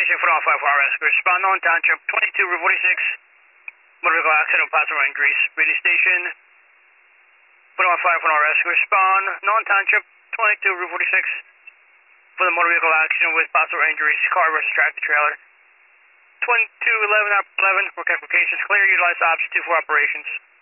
Station for all 5 rescue. Respond on Township 22 Route 46. Motor vehicle accident on Paso Road Grease. Radio Station for all 5 rescue. Respond non Township 22 Route 46 for the motor vehicle accident with Paso Road Grease. Car versus tractor trailer. 2211 11. Work applications clear. Utilize option 2 for operations.